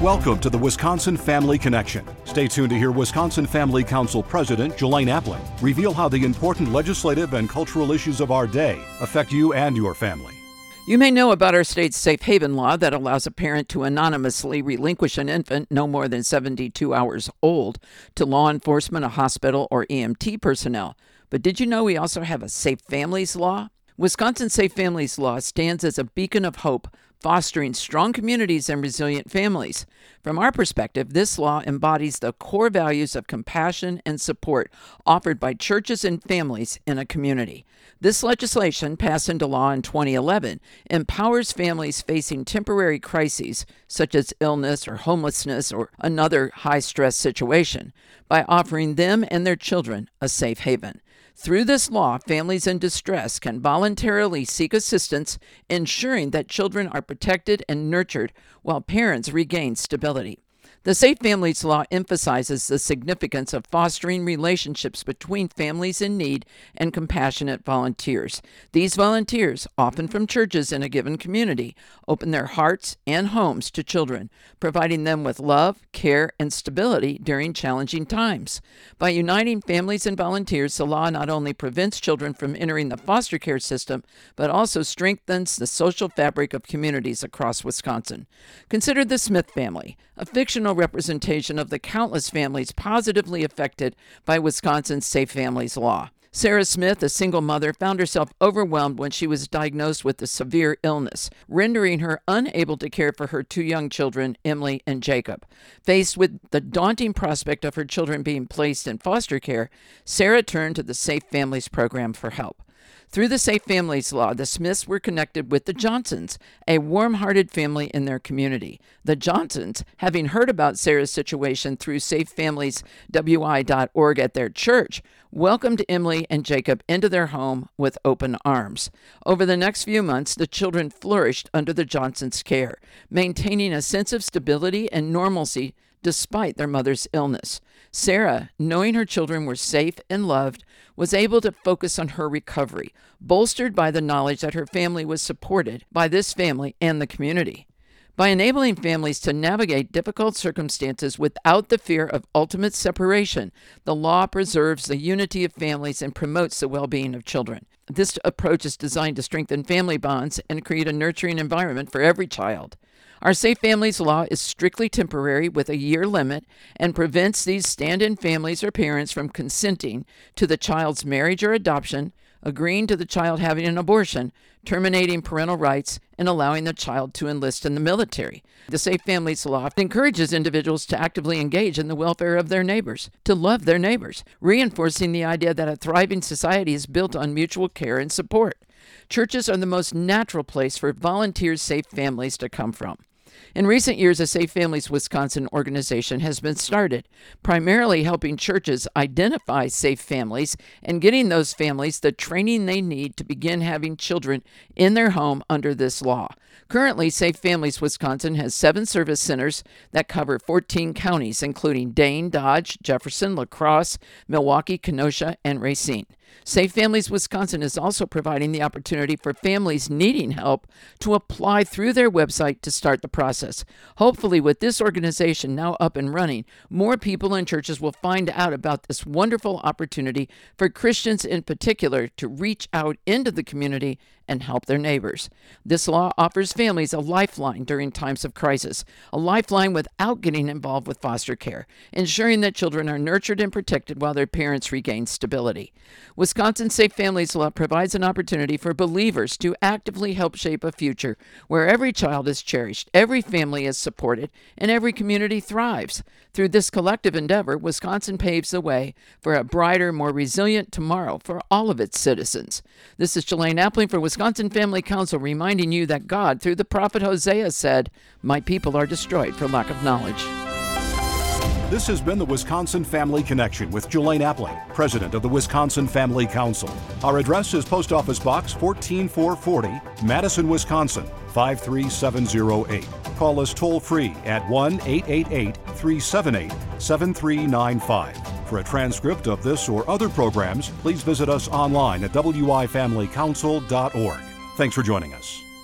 Welcome to the Wisconsin Family Connection. Stay tuned to hear Wisconsin Family Council President Jelaine Appling reveal how the important legislative and cultural issues of our day affect you and your family. You may know about our state's safe haven law that allows a parent to anonymously relinquish an infant no more than 72 hours old to law enforcement, a hospital, or EMT personnel. But did you know we also have a Safe Families law? Wisconsin Safe Families Law stands as a beacon of hope, fostering strong communities and resilient families. From our perspective, this law embodies the core values of compassion and support offered by churches and families in a community. This legislation, passed into law in 2011, empowers families facing temporary crises, such as illness or homelessness or another high-stress situation, by offering them and their children a safe haven. Through this law, families in distress can voluntarily seek assistance, ensuring that children are protected and nurtured while parents regain stability. The Safe Families Law emphasizes the significance of fostering relationships between families in need and compassionate volunteers. These volunteers, often from churches in a given community, open their hearts and homes to children, providing them with love, care, and stability during challenging times. By uniting families and volunteers, the law not only prevents children from entering the foster care system, but also strengthens the social fabric of communities across Wisconsin. Consider the Smith family, a fictional representation of the countless families positively affected by Wisconsin's Safe Families Law. Sarah Smith, a single mother, found herself overwhelmed when she was diagnosed with a severe illness, rendering her unable to care for her two young children, Emily and Jacob. Faced with the daunting prospect of her children being placed in foster care, Sarah turned to the Safe Families program for help. Through the Safe Families Law, the Smiths were connected with the Johnsons, a warm-hearted family in their community. The Johnsons, having heard about Sarah's situation through safefamilieswi.org at their church, welcomed Emily and Jacob into their home with open arms. Over the next few months, the children flourished under the Johnsons' care, maintaining a sense of stability and normalcy despite their mother's illness. Sarah, knowing her children were safe and loved, was able to focus on her recovery, bolstered by the knowledge that her family was supported by this family and the community. By enabling families to navigate difficult circumstances without the fear of ultimate separation, the law preserves the unity of families and promotes the well-being of children. This approach is designed to strengthen family bonds and create a nurturing environment for every child. Our Safe Families Law is strictly temporary with a year limit and prevents these stand-in families or parents from consenting to the child's marriage or adoption, agreeing to the child having an abortion, terminating parental rights, and allowing the child to enlist in the military. The Safe Families Law encourages individuals to actively engage in the welfare of their neighbors, to love their neighbors, reinforcing the idea that a thriving society is built on mutual care and support. Churches are the most natural place for volunteer safe families to come from. In recent years, a Safe Families Wisconsin organization has been started, primarily helping churches identify safe families and getting those families the training they need to begin having children in their home under this law. Currently, Safe Families Wisconsin has 7 service centers that cover 14 counties, including Dane, Dodge, Jefferson, La Crosse, Milwaukee, Kenosha, and Racine. Safe Families Wisconsin is also providing the opportunity for families needing help to apply through their website to start the process. Hopefully, with this organization now up and running, more people and churches will find out about this wonderful opportunity for Christians in particular to reach out into the community and help their neighbors. This law offers families a lifeline during times of crisis, a lifeline without getting involved with foster care, ensuring that children are nurtured and protected while their parents regain stability. Wisconsin Safe Families Law provides an opportunity for believers to actively help shape a future where every child is cherished, every family is supported, and every community thrives. Through this collective endeavor, Wisconsin paves the way for a brighter, more resilient tomorrow for all of its citizens. This is Jelaine Appling for Wisconsin Family Council, reminding you that God, through the prophet Hosea, said, "My people are destroyed for lack of knowledge." This has been the Wisconsin Family Connection with Jelaine Appling, President of the Wisconsin Family Council. Our address is Post Office Box 14440, Madison, Wisconsin, 53708. Call us toll-free at 1-888-378-7395. For a transcript of this or other programs, please visit us online at wifamilycouncil.org. Thanks for joining us.